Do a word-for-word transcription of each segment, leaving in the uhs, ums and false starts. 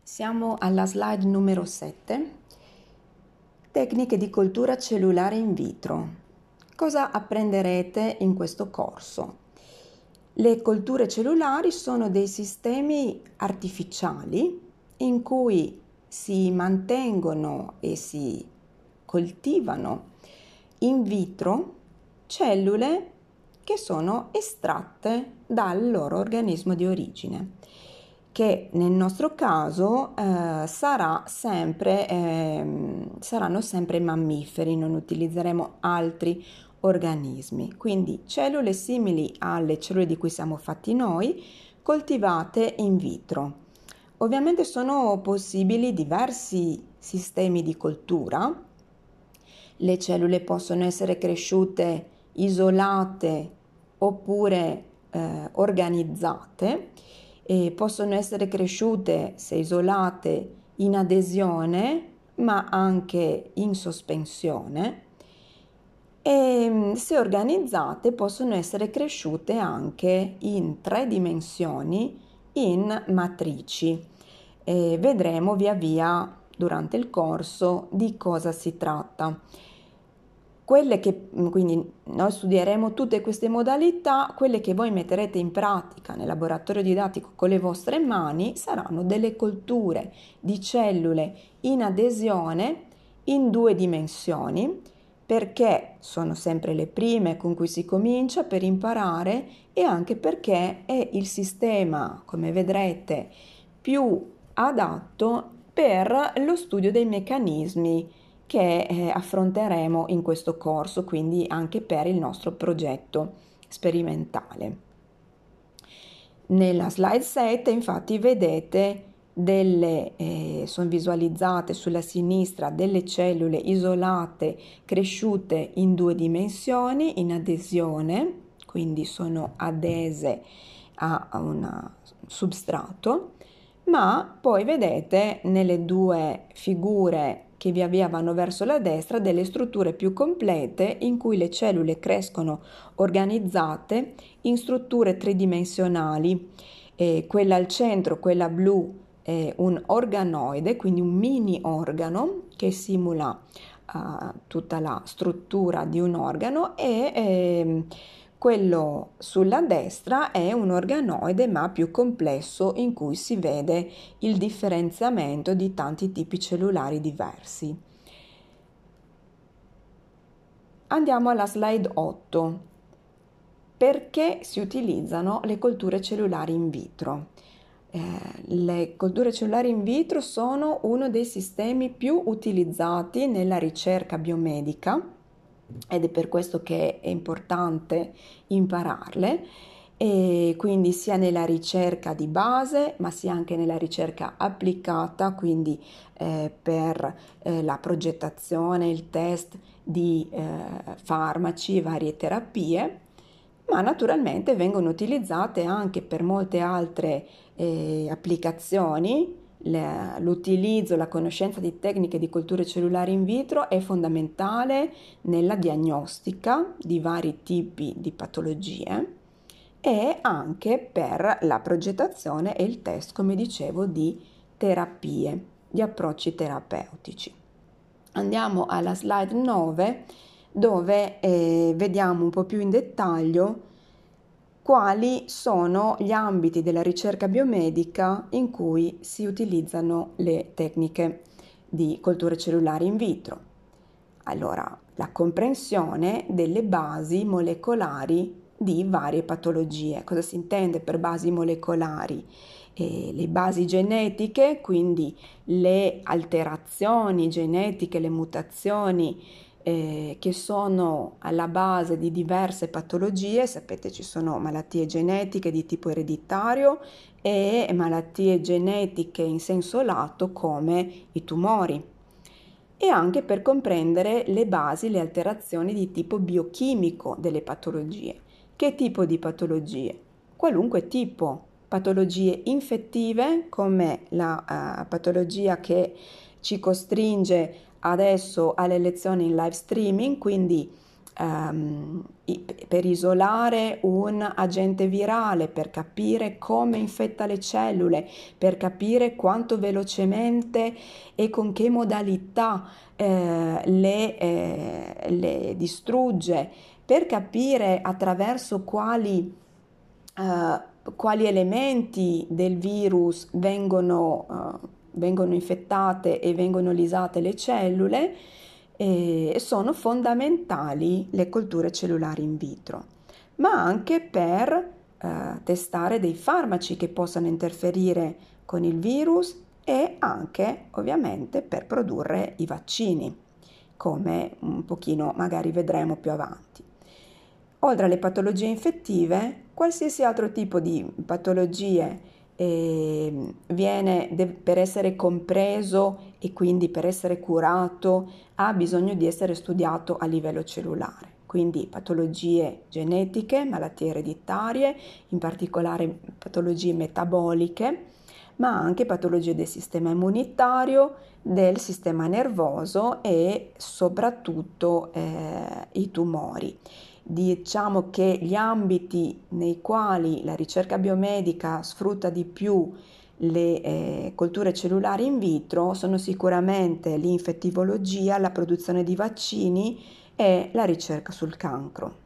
Siamo alla slide numero sette, tecniche di coltura cellulare in vitro. Cosa apprenderete in questo corso? Le colture cellulari sono dei sistemi artificiali in cui si mantengono e si coltivano in vitro cellule che sono estratte dal loro organismo di origine, che nel nostro caso eh, sarà sempre, eh, saranno sempre mammiferi, non utilizzeremo altri organismi. Quindi cellule simili alle cellule di cui siamo fatti noi, coltivate in vitro. Ovviamente sono possibili diversi sistemi di coltura. Le cellule possono essere cresciute isolate oppure eh, organizzate. E possono essere cresciute, se isolate, in adesione, ma anche in sospensione, e se organizzate possono essere cresciute anche in tre dimensioni in matrici. E vedremo via via durante il corso di cosa si tratta. Quelle che, quindi noi studieremo tutte queste modalità, quelle che voi metterete in pratica nel laboratorio didattico con le vostre mani saranno delle colture di cellule in adesione in due dimensioni, perché sono sempre le prime con cui si comincia per imparare e anche perché è il sistema, come vedrete, più adatto per lo studio dei meccanismi che eh, affronteremo in questo corso, quindi anche per il nostro progetto sperimentale. Nella slide sette infatti vedete delle, eh, sono visualizzate sulla sinistra delle cellule isolate cresciute in due dimensioni in adesione, quindi sono adese a un substrato, ma poi vedete nelle due figure che via via vanno verso la destra delle strutture più complete in cui le cellule crescono organizzate in strutture tridimensionali. Eh, quella al centro, quella blu, è un organoide, quindi un mini organo che simula uh, tutta la struttura di un organo, e eh, quello sulla destra è un organoide ma più complesso in cui si vede il differenziamento di tanti tipi cellulari diversi. Andiamo alla slide otto. Perché si utilizzano le colture cellulari in vitro? Eh, le colture cellulari in vitro sono uno dei sistemi più utilizzati nella ricerca biomedica ed è per questo che è importante impararle, e quindi sia nella ricerca di base ma sia anche nella ricerca applicata, quindi eh, per eh, la progettazione, il test di eh, farmaci e varie terapie, ma naturalmente vengono utilizzate anche per molte altre eh, applicazioni. L'utilizzo, la conoscenza di tecniche di colture cellulari in vitro è fondamentale nella diagnostica di vari tipi di patologie e anche per la progettazione e il test, come dicevo, di terapie, di approcci terapeutici. Andiamo alla slide nove, dove eh, vediamo un po' più in dettaglio quali sono gli ambiti della ricerca biomedica in cui si utilizzano le tecniche di colture cellulari in vitro. Allora, la comprensione delle basi molecolari di varie patologie. Cosa si intende per basi molecolari? Eh, le basi genetiche, quindi le alterazioni genetiche, le mutazioni Eh, che sono alla base di diverse patologie. Sapete, ci sono malattie genetiche di tipo ereditario e malattie genetiche in senso lato come i tumori, e anche per comprendere le basi, le alterazioni di tipo biochimico delle patologie. Che tipo di patologie? Qualunque tipo. Patologie infettive come la uh, patologia che ci costringe adesso alle lezioni in live streaming, quindi ehm, per isolare un agente virale, per capire come infetta le cellule, per capire quanto velocemente e con che modalità eh, le, eh, le distrugge, per capire attraverso quali, eh, quali elementi del virus vengono, eh, vengono infettate e vengono lisate le cellule, e sono fondamentali le colture cellulari in vitro, ma anche per eh, testare dei farmaci che possano interferire con il virus e anche ovviamente per produrre i vaccini, come un pochino magari vedremo più avanti. Oltre alle patologie infettive, qualsiasi altro tipo di patologie eh, viene de- per essere compreso e quindi per essere curato ha bisogno di essere studiato a livello cellulare. Quindi patologie genetiche, malattie ereditarie, in particolare patologie metaboliche, ma anche patologie del sistema immunitario, del sistema nervoso e soprattutto eh, i tumori. Diciamo che gli ambiti nei quali la ricerca biomedica sfrutta di più le eh, colture cellulari in vitro sono sicuramente l'infettivologia, la produzione di vaccini e la ricerca sul cancro.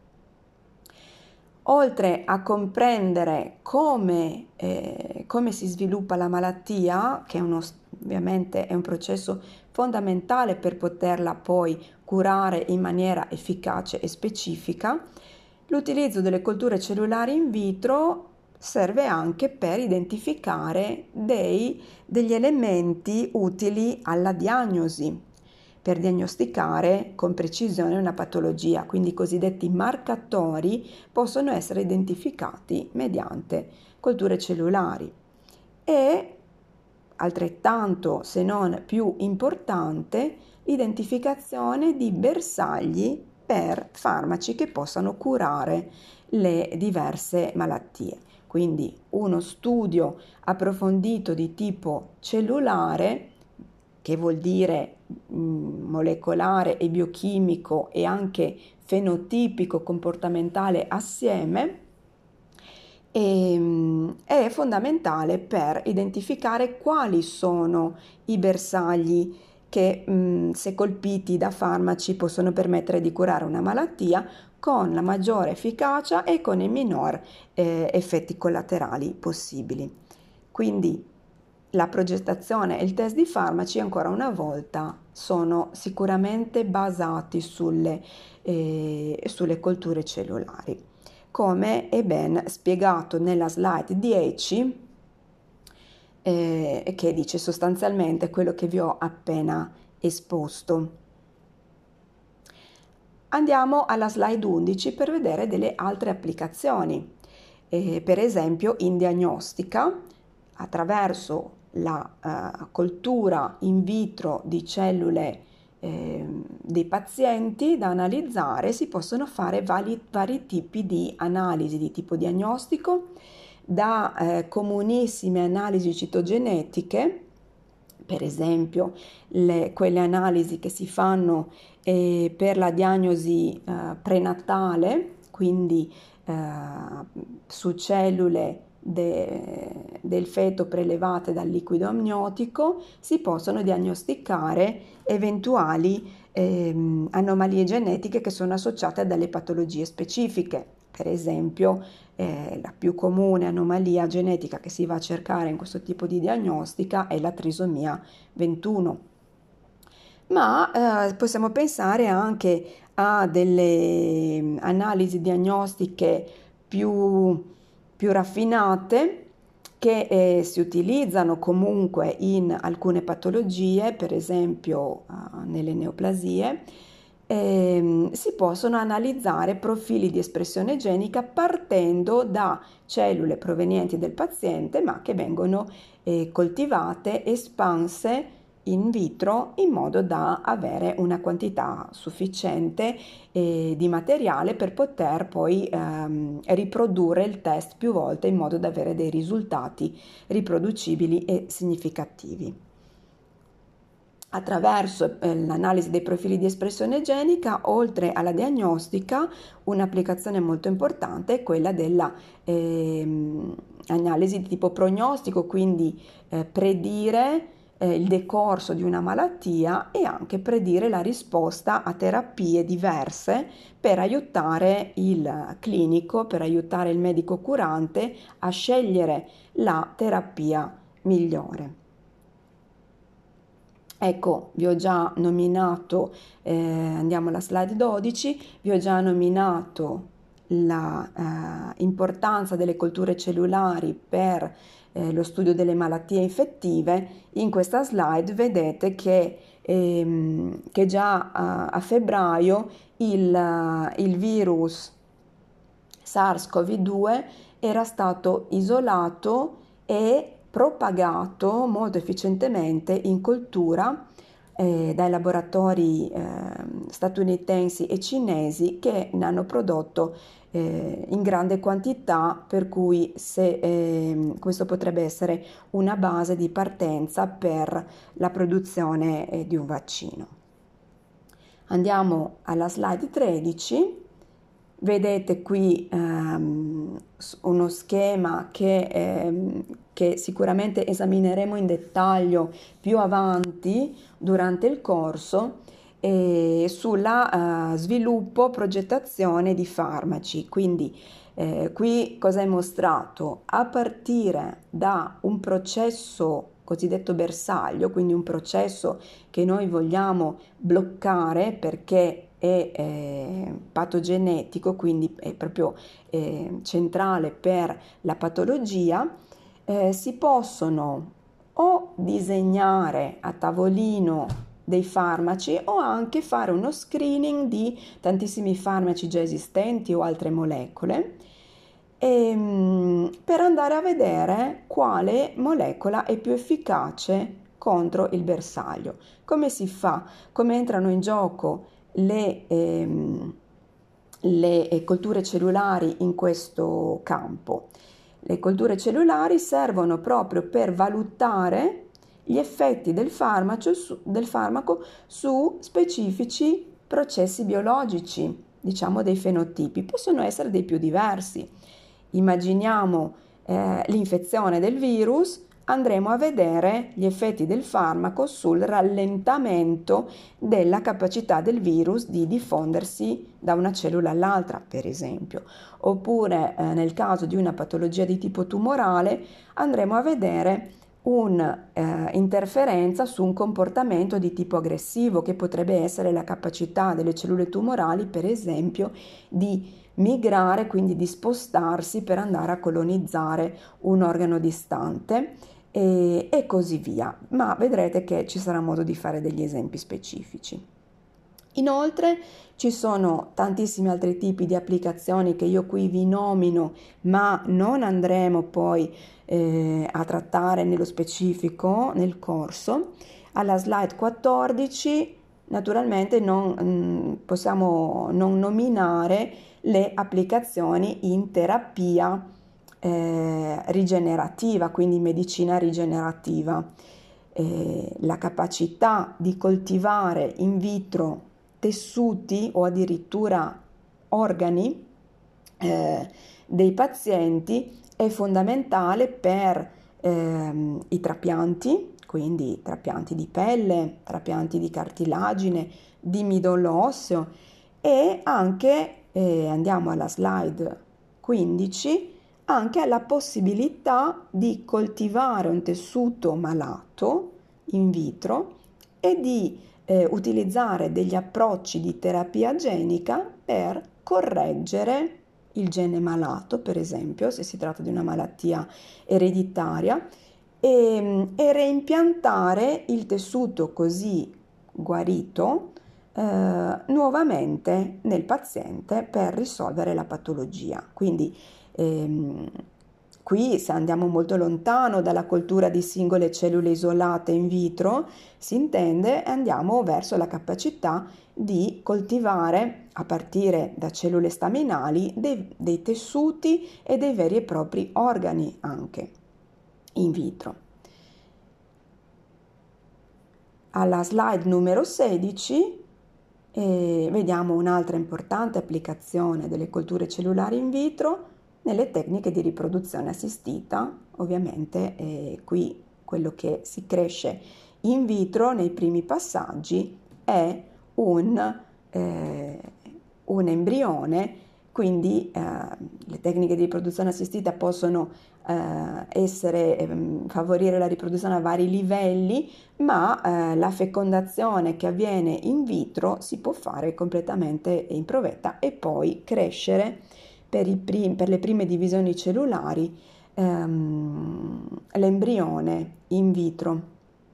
Oltre a comprendere come, eh, come si sviluppa la malattia, che è uno, ovviamente è un processo fondamentale per poterla poi curare in maniera efficace e specifica, l'utilizzo delle colture cellulari in vitro serve anche per identificare dei, degli elementi utili alla diagnosi, per diagnosticare con precisione una patologia, quindi i cosiddetti marcatori possono essere identificati mediante colture cellulari. E altrettanto, se non più importante, l'identificazione di bersagli per farmaci che possano curare le diverse malattie. Quindi uno studio approfondito di tipo cellulare, che vuol dire mh, molecolare e biochimico e anche fenotipico comportamentale assieme, e, è fondamentale per identificare quali sono i bersagli che, mh, se colpiti da farmaci, possono permettere di curare una malattia con la maggiore efficacia e con i minor eh, effetti collaterali possibili. Quindi la progettazione e il test di farmaci, ancora una volta, sono sicuramente basati sulle, eh, sulle colture cellulari, come è ben spiegato nella slide dieci, eh, che dice sostanzialmente quello che vi ho appena esposto. Andiamo alla slide undici per vedere delle altre applicazioni, eh, per esempio in diagnostica, attraverso la uh, coltura in vitro di cellule eh, dei pazienti da analizzare, si possono fare vari, vari tipi di analisi di tipo diagnostico, da eh, comunissime analisi citogenetiche, per esempio le, quelle analisi che si fanno eh, per la diagnosi eh, prenatale, quindi eh, su cellule de, del feto prelevate dal liquido amniotico, si possono diagnosticare eventuali eh, anomalie genetiche che sono associate a delle patologie specifiche. Per esempio, eh, la più comune anomalia genetica che si va a cercare in questo tipo di diagnostica è la trisomia ventuno. Ma eh, possiamo pensare anche a delle analisi diagnostiche più, più raffinate che eh, si utilizzano comunque in alcune patologie, per esempio eh, nelle neoplasie. Eh, si possono analizzare profili di espressione genica partendo da cellule provenienti dal paziente, ma che vengono eh, coltivate, espanse in vitro in modo da avere una quantità sufficiente eh, di materiale per poter poi ehm, riprodurre il test più volte in modo da avere dei risultati riproducibili e significativi. attraverso eh, l'analisi dei profili di espressione genica, oltre alla diagnostica, un'applicazione molto importante è quella della ehm, analisi di tipo prognostico, quindi eh, predire eh, il decorso di una malattia e anche predire la risposta a terapie diverse per aiutare il clinico, per aiutare il medico curante a scegliere la terapia migliore. Ecco, vi ho già nominato, eh, andiamo alla slide dodici, vi ho già nominato l'importanza delle colture cellulari per eh, lo studio delle malattie infettive. In questa slide vedete che, ehm, che già a, a febbraio il, il virus SARS-CoV due era stato isolato e propagato molto efficientemente in coltura eh, dai laboratori eh, statunitensi e cinesi che ne hanno prodotto eh, in grande quantità, per cui se, eh, questo potrebbe essere una base di partenza per la produzione eh, di un vaccino. Andiamo alla slide tredici. Vedete qui ehm, uno schema che, ehm, che sicuramente esamineremo in dettaglio più avanti durante il corso eh, sulla eh, sviluppo, progettazione di farmaci. Quindi eh, qui cosa è mostrato? A partire da un processo cosiddetto bersaglio, quindi un processo che noi vogliamo bloccare perché è eh, patogenetico, quindi è proprio eh, centrale per la patologia, eh, si possono o disegnare a tavolino dei farmaci o anche fare uno screening di tantissimi farmaci già esistenti o altre molecole e, per andare a vedere quale molecola è più efficace contro il bersaglio. Come si fa? Come entrano in gioco le, ehm, le colture cellulari in questo campo? Le colture cellulari servono proprio per valutare gli effetti del farmaco su, del farmaco su specifici processi biologici, diciamo dei fenotipi, possono essere dei più diversi. Immaginiamo eh, l'infezione del virus, andremo a vedere gli effetti del farmaco sul rallentamento della capacità del virus di diffondersi da una cellula all'altra, per esempio. Oppure eh, nel caso di una patologia di tipo tumorale andremo a vedere un'interferenza eh, su un comportamento di tipo aggressivo, che potrebbe essere la capacità delle cellule tumorali, per esempio, di migrare, quindi di spostarsi per andare a colonizzare un organo distante e, e così via. Ma vedrete che ci sarà modo di fare degli esempi specifici. Inoltre ci sono tantissimi altri tipi di applicazioni che io qui vi nomino, ma non andremo poi eh, a trattare nello specifico nel corso. Alla slide quattordici naturalmente non mh, possiamo non nominare le applicazioni in terapia eh, rigenerativa, quindi medicina rigenerativa. Eh, la capacità di coltivare in vitro tessuti o addirittura organi eh, dei pazienti è fondamentale per ehm, i trapianti, quindi trapianti di pelle, trapianti di cartilagine, di midollo osseo e anche, eh, andiamo alla slide quindici, anche alla possibilità di coltivare un tessuto malato in vitro e di eh, utilizzare degli approcci di terapia genica per correggere il gene malato, per esempio, se si tratta di una malattia ereditaria, e, e reimpiantare il tessuto così guarito eh, nuovamente nel paziente per risolvere la patologia. Quindi ehm, qui, se andiamo molto lontano dalla coltura di singole cellule isolate in vitro, si intende andiamo verso la capacità di coltivare a partire da cellule staminali dei, dei tessuti e dei veri e propri organi anche in vitro. Alla slide numero sedici eh, vediamo un'altra importante applicazione delle colture cellulari in vitro nelle tecniche di riproduzione assistita. Ovviamente eh, qui quello che si cresce in vitro nei primi passaggi è un, eh, un embrione, quindi eh, le tecniche di riproduzione assistita possono eh, essere, eh, favorire la riproduzione a vari livelli, ma eh, la fecondazione che avviene in vitro si può fare completamente in provetta e poi crescere per, i prim- per le prime divisioni cellulari ehm, l'embrione in vitro.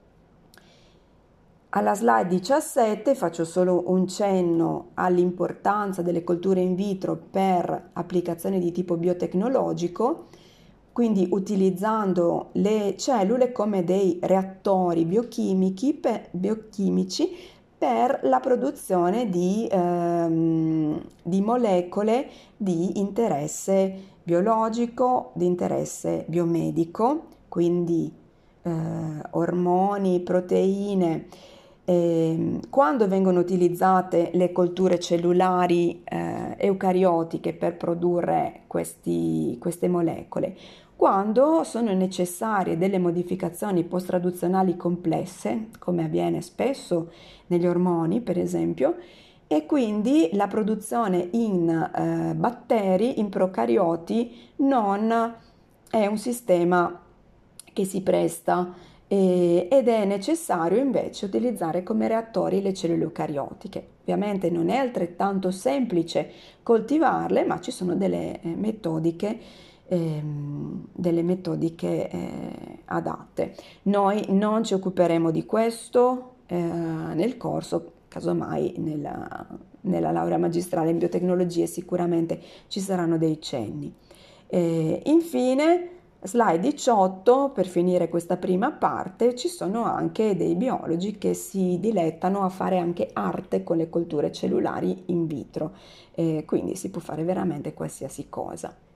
Alla slide diciassette faccio solo un cenno all'importanza delle colture in vitro per applicazioni di tipo biotecnologico, quindi utilizzando le cellule come dei reattori biochimici per, biochimici per la produzione di, ehm, di molecole di interesse biologico, di interesse biomedico, quindi eh, ormoni, proteine. E quando vengono utilizzate le colture cellulari eh, eucariotiche per produrre questi, queste molecole? Quando sono necessarie delle modificazioni post-traduzionali complesse, come avviene spesso negli ormoni, per esempio, e quindi la produzione in eh, batteri, in procarioti, non è un sistema che si presta eh, ed è necessario invece utilizzare come reattori le cellule eucariotiche. Ovviamente non è altrettanto semplice coltivarle, ma ci sono delle eh, metodiche, ehm, delle metodiche eh, adatte. Noi non ci occuperemo di questo eh, nel corso, casomai nella, nella laurea magistrale in biotecnologie sicuramente ci saranno dei cenni. E infine, slide diciotto, per finire questa prima parte, ci sono anche dei biologi che si dilettano a fare anche arte con le colture cellulari in vitro, eh, quindi si può fare veramente qualsiasi cosa.